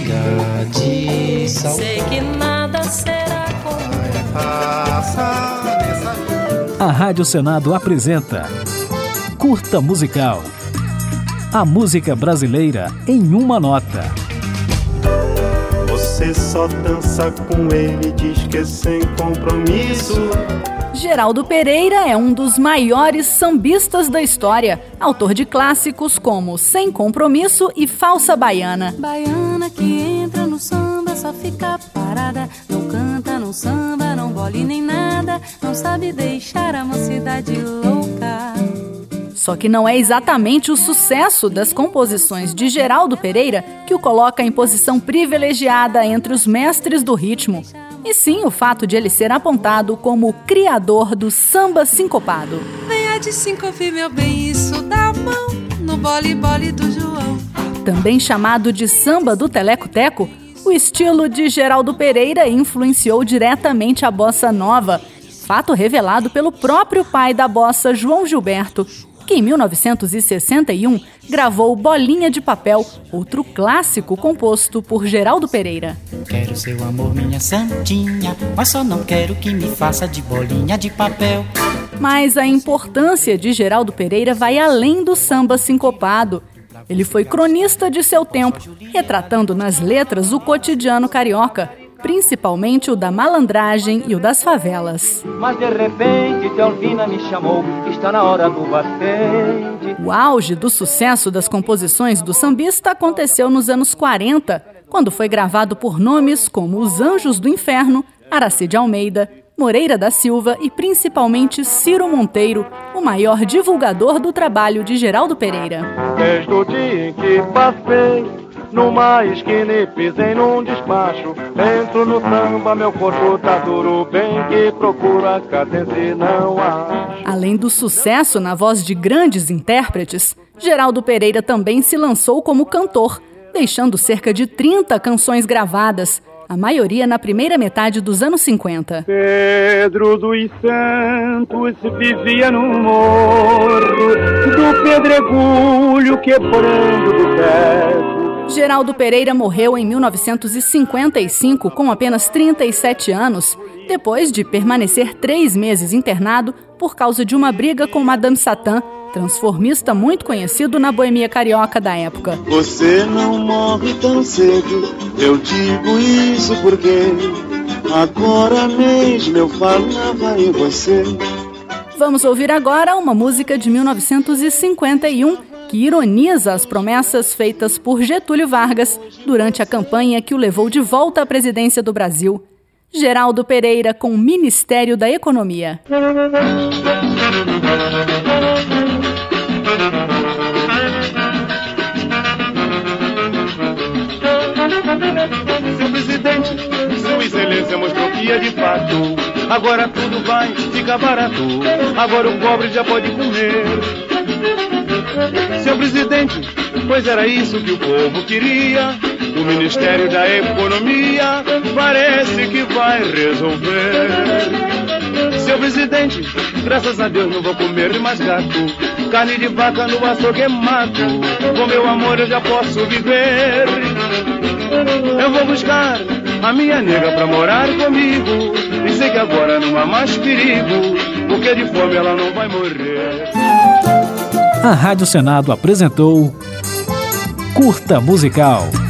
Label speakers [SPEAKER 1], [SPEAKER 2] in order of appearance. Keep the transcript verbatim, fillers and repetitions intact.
[SPEAKER 1] de sal.
[SPEAKER 2] Sei que nada será como
[SPEAKER 3] A Rádio Senado apresenta Curta Musical. A música brasileira em uma nota.
[SPEAKER 4] Você só dança com ele, diz que é sem compromisso.
[SPEAKER 5] Geraldo Pereira é um dos maiores sambistas da história, autor de clássicos como Sem Compromisso e Falsa Baiana.
[SPEAKER 2] Baiana que entra no samba, só fica parada, não canta, não samba, não bole nem nada, não sabe deixar a mocidade louca.
[SPEAKER 5] Só que não é exatamente o sucesso das composições de Geraldo Pereira que o coloca em posição privilegiada entre os mestres do ritmo, e sim o fato de ele ser apontado como o criador do samba sincopado.
[SPEAKER 2] Venha de síncope, meu bem, isso dá mão no bole-bole do João.
[SPEAKER 5] Também chamado de samba do teleco-teco, o estilo de Geraldo Pereira influenciou diretamente a bossa nova, fato revelado pelo próprio pai da bossa, João Gilberto, que em mil novecentos e sessenta e um gravou Bolinha de Papel, outro clássico composto por Geraldo Pereira.
[SPEAKER 1] Quero seu amor, minha santinha, mas só não quero que me faça de bolinha de papel.
[SPEAKER 5] Mas a importância de Geraldo Pereira vai além do samba sincopado. Ele foi cronista de seu tempo, retratando nas letras o cotidiano carioca, principalmente o da malandragem e o das favelas.
[SPEAKER 6] Mas de repente Teolfina me chamou, está na hora do batente.
[SPEAKER 5] O auge do sucesso das composições do sambista aconteceu nos anos quarenta, quando foi gravado por nomes como Os Anjos do Inferno, Aracide Almeida, Moreira da Silva e principalmente Ciro Monteiro, o maior divulgador do trabalho de Geraldo Pereira.
[SPEAKER 6] Desde o dia em que passei numa esquina e pisei num despacho, entro no samba, meu corpo tá duro, bem que procura cadência e não há.
[SPEAKER 5] Além do sucesso na voz de grandes intérpretes, Geraldo Pereira também se lançou como cantor, deixando cerca de trinta canções gravadas, a maioria na primeira metade dos anos cinquenta.
[SPEAKER 6] Pedro dos Santos vivia no morro do pedregulho quebrando do teto.
[SPEAKER 5] Geraldo Pereira morreu em mil novecentos e cinquenta e cinco com apenas trinta e sete anos, depois de permanecer três meses internado por causa de uma briga com Madame Satã, transformista muito conhecido na boemia carioca da época.
[SPEAKER 4] Você não morre tão cedo, eu digo isso porque agora mesmo eu falava em você.
[SPEAKER 5] Vamos ouvir agora uma música de mil novecentos e cinquenta e um que ironiza as promessas feitas por Getúlio Vargas durante a campanha que o levou de volta à presidência do Brasil. Geraldo Pereira com o Ministério da Economia.
[SPEAKER 6] Seu presidente, sua excelência mostrou que é de fato. Agora tudo vai ficar barato. Agora o pobre já pode comer. Seu presidente, pois era isso que o povo queria. O Ministério da Economia parece que vai resolver. Seu presidente, graças a Deus não vou comer mais gato. Carne de vaca no açougue é mato. Com meu amor eu já posso viver. Eu vou buscar a minha nega pra morar comigo. E sei que agora não há mais perigo, porque de fome ela não vai morrer.
[SPEAKER 3] A Rádio Senado apresentou Curta Musical.